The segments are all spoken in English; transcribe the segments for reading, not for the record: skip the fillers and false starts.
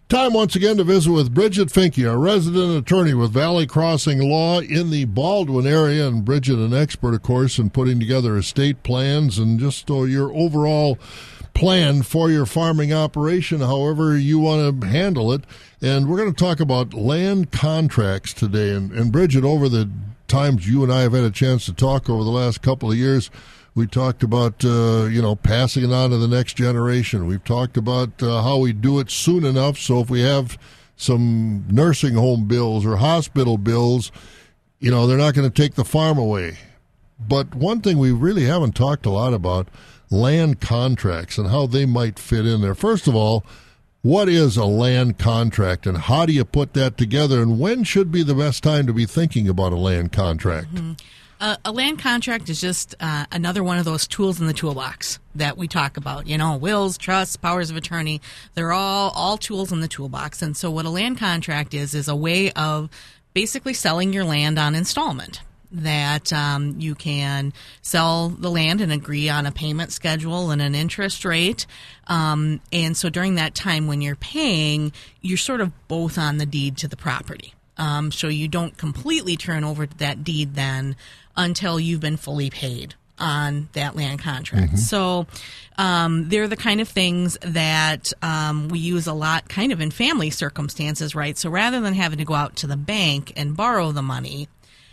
Time once again to visit with Bridget Finke, a resident attorney with Valley Crossing Law in the Baldwin area. And Bridget, an expert, of course, in putting together estate plans and just your overall plan for your farming operation, however you want to handle it. And we're going to talk about land contracts today. And Bridget, over the times you and I have had a chance to talk over the last couple of years, we talked about, passing it on to the next generation. We've talked about how we do it soon enough. So if we have some nursing home bills or hospital bills, they're not going to take the farm away. But one thing we really haven't talked a lot about, land contracts and how they might fit in there. First of all, what is a land contract and how do you put that together? And when should be the best time to be thinking about a land contract? Mm-hmm. A land contract is just another one of those tools in the toolbox that we talk about. Wills, trusts, powers of attorney, they're all tools in the toolbox. And so what a land contract is a way of basically selling your land on installment. That you can sell the land and agree on a payment schedule and an interest rate. And so during that time when you're paying, you're sort of both on the deed to the property. So you don't completely turn over that deed then until you've been fully paid on that land contract. Mm-hmm. So they're the kind of things that we use a lot kind of in family circumstances, right? So rather than having to go out to the bank and borrow the money,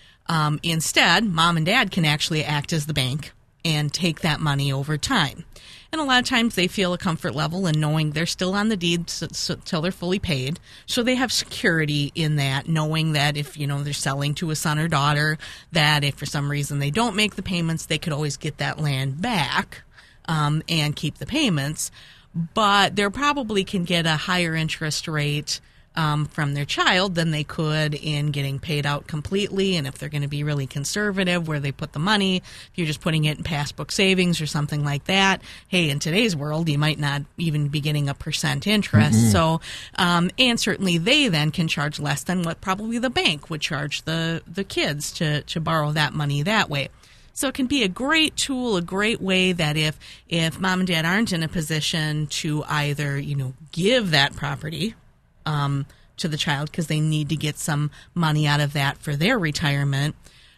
instead, mom and dad can actually act as the bank and take that money over time. And a lot of times they feel a comfort level in knowing they're still on the deed till they're fully paid. So they have security in that, knowing that if, they're selling to a son or daughter, that if for some reason they don't make the payments, they could always get that land back and keep the payments. But they probably can get a higher interest rate from their child than they could in getting paid out completely. And if they're going to be really conservative where they put the money, if you're just putting it in passbook savings or something like that, hey, in today's world, you might not even be getting a % interest. Mm-hmm. So, and certainly they then can charge less than what probably the bank would charge the kids to borrow that money that way. So it can be a great tool, a great way that if mom and dad aren't in a position to either, give that property to the child because they need to get some money out of that for their retirement,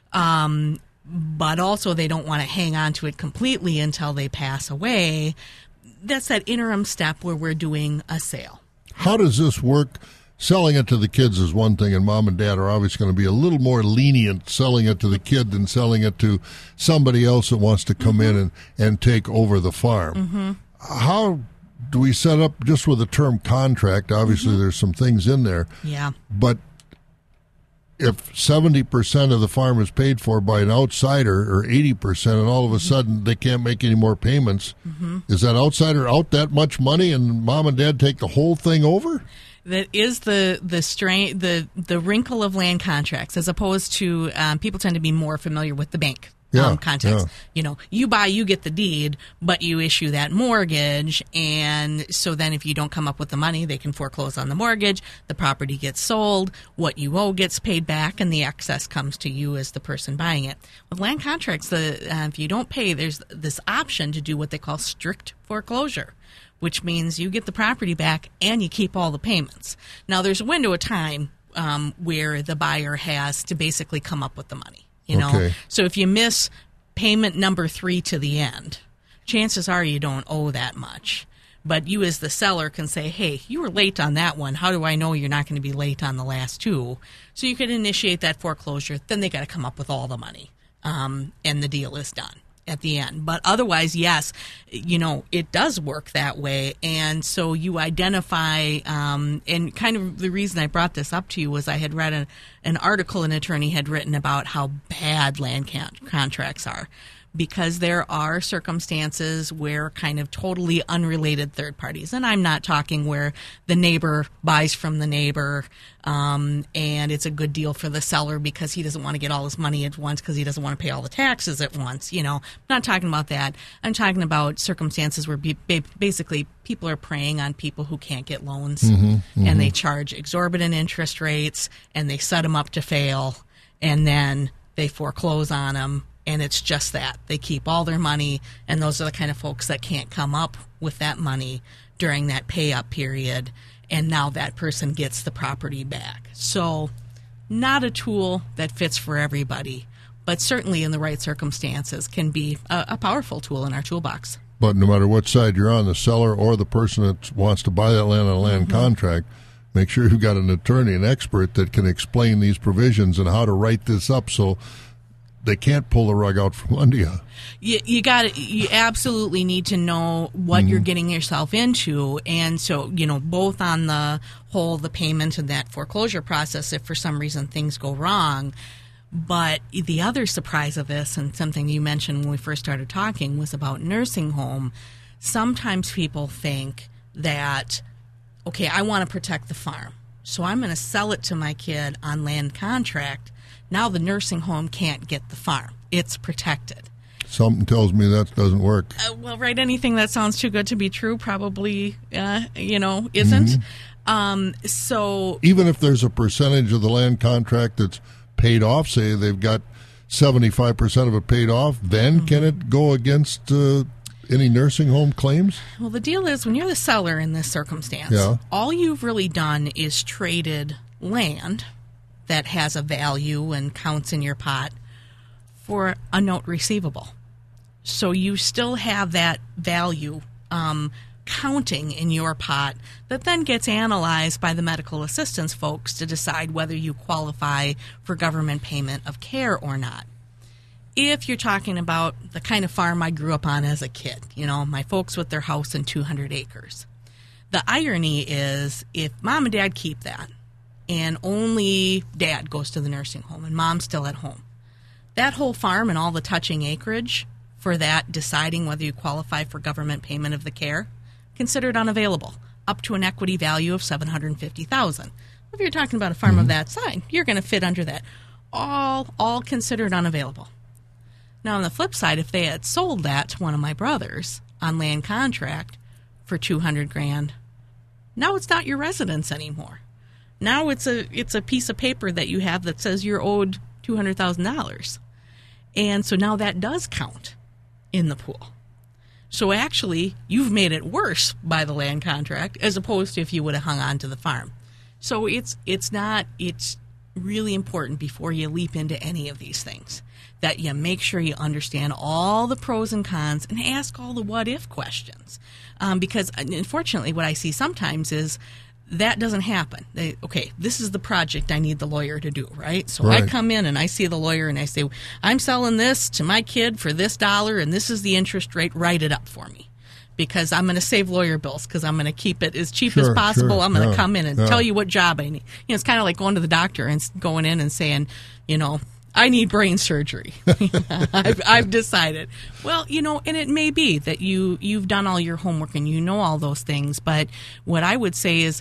but also they don't want to hang on to it completely until they pass away. That's that interim step where we're doing a sale. How does this work? Selling it to the kids is one thing, and mom and dad are obviously going to be a little more lenient selling it to the kid than selling it to somebody else that wants to come mm-hmm. in and take over the farm. Mm-hmm. How do we set up just with the term contract? Obviously, mm-hmm. there's some things in there. Yeah. But if 70% of the farm is paid for by an outsider or 80% and all of a mm-hmm. sudden they can't make any more payments, mm-hmm. is that outsider out that much money and mom and dad take the whole thing over? That is the wrinkle of land contracts, as opposed to people tend to be more familiar with the bank. Context. Yeah. You buy, you get the deed, but you issue that mortgage. And so then if you don't come up with the money, they can foreclose on the mortgage. The property gets sold. What you owe gets paid back, and the excess comes to you as the person buying it. With land contracts, if you don't pay, there's this option to do what they call strict foreclosure, which means you get the property back and you keep all the payments. Now, there's a window of time where the buyer has to basically come up with the money. Okay. So if you miss payment number 3 to the end, chances are you don't owe that much. But you as the seller can say, hey, you were late on that one. How do I know you're not going to be late on the last 2? So you could initiate that foreclosure. Then they got to come up with all the money, and the deal is done at the end. But otherwise, yes, it does work that way. And so you identify, and kind of the reason I brought this up to you was I had read an article an attorney had written about how bad land contracts are. Because there are circumstances where kind of totally unrelated third parties, and I'm not talking where the neighbor buys from the neighbor, and it's a good deal for the seller because he doesn't want to get all his money at once because he doesn't want to pay all the taxes at once. I'm not talking about that. I'm talking about circumstances where basically people are preying on people who can't get loans, mm-hmm, mm-hmm. and they charge exorbitant interest rates, and they set them up to fail, and then they foreclose on them. And it's just that. They keep all their money, and those are the kind of folks that can't come up with that money during that pay-up period. and now that person gets the property back. So not a tool that fits for everybody, but certainly in the right circumstances can be a powerful tool in our toolbox. But no matter what side you're on, the seller or the person that wants to buy that land on a land contract, make sure you've got an attorney, an expert that can explain these provisions and how to write this up so they can't pull the rug out from under you. You absolutely need to know what you're getting yourself into. And so, both on the payment and that foreclosure process, if for some reason things go wrong. But the other surprise of this, and something you mentioned when we first started talking, was about nursing home. Sometimes people think that, okay, I want to protect the farm, so I'm going to sell it to my kid on land contract. Now the nursing home can't get the farm. It's protected. Something tells me that doesn't work. Well, right, anything that sounds too good to be true probably, isn't. So even if there's a percentage of the land contract that's paid off, say they've got 75% of it paid off, then can it go against any nursing home claims? Well, the deal is when you're the seller in this circumstance, all you've really done is traded land that has a value and counts in your pot for a note receivable. So you still have that value counting in your pot that then gets analyzed by the medical assistance folks to decide whether you qualify for government payment of care or not. If you're talking about the kind of farm I grew up on as a kid, my folks with their house and 200 acres, the irony is if mom and dad keep that and only dad goes to the nursing home and mom's still at home, that whole farm and all the touching acreage for that deciding whether you qualify for government payment of the care, considered unavailable, up to an equity value of $750,000. If you're talking about a farm of that size, you're going to fit under that. All considered unavailable. Now, on the flip side, if they had sold that to one of my brothers on land contract for $200,000, now it's not your residence anymore. Now it's a piece of paper that you have that says you're owed $200,000. And so now that does count in the pool. So actually, you've made it worse by the land contract as opposed to if you would have hung on to the farm. So it's really important before you leap into any of these things that you make sure you understand all the pros and cons and ask all the what-if questions. Because unfortunately, what I see sometimes is that doesn't happen. Okay, this is the project I need the lawyer to do, right? So I come in and I see the lawyer and I say, I'm selling this to my kid for this dollar and this is the interest rate. Write it up for me because I'm going to save lawyer bills because I'm going to keep it as cheap as possible. I'm going to come in and tell you what job I need. It's kind of like going to the doctor and going in and saying, I need brain surgery. I've decided. Well, and it may be that you've done all your homework and you know all those things. But what I would say is,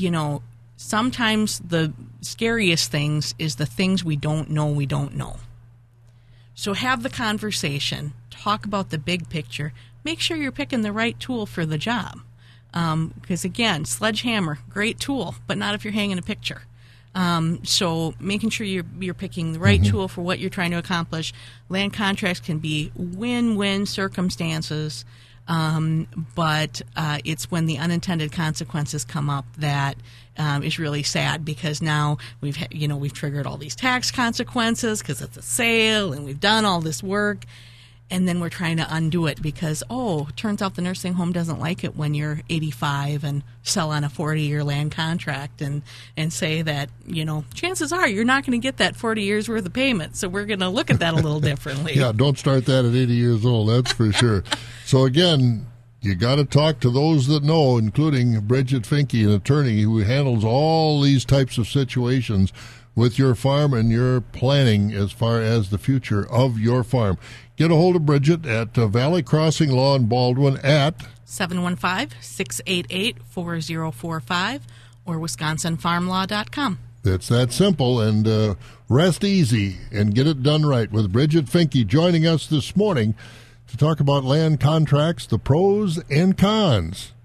sometimes the scariest things is the things we don't know. So have the conversation. Talk about the big picture. Make sure you're picking the right tool for the job. Because, again, sledgehammer, great tool, but not if you're hanging a picture. So making sure you're picking the right tool for what you're trying to accomplish. Land contracts can be win-win circumstances, but it's when the unintended consequences come up that is really sad because now we've triggered all these tax consequences because it's a sale and we've done all this work. And then we're trying to undo it because, turns out the nursing home doesn't like it when you're 85 and sell on a 40-year land contract and say that, chances are you're not going to get that 40 years worth of payment. So we're going to look at that a little differently. Yeah, don't start that at 80 years old, that's for sure. So again, you got to talk to those that know, including Bridget Finke, an attorney who handles all these types of situations with your farm and your planning as far as the future of your farm. Get a hold of Bridget at Valley Crossing Law in Baldwin at 715-688-4045 or WisconsinFarmLaw.com. It's that simple, and rest easy and get it done right with Bridget Finke joining us this morning to talk about land contracts, the pros and cons.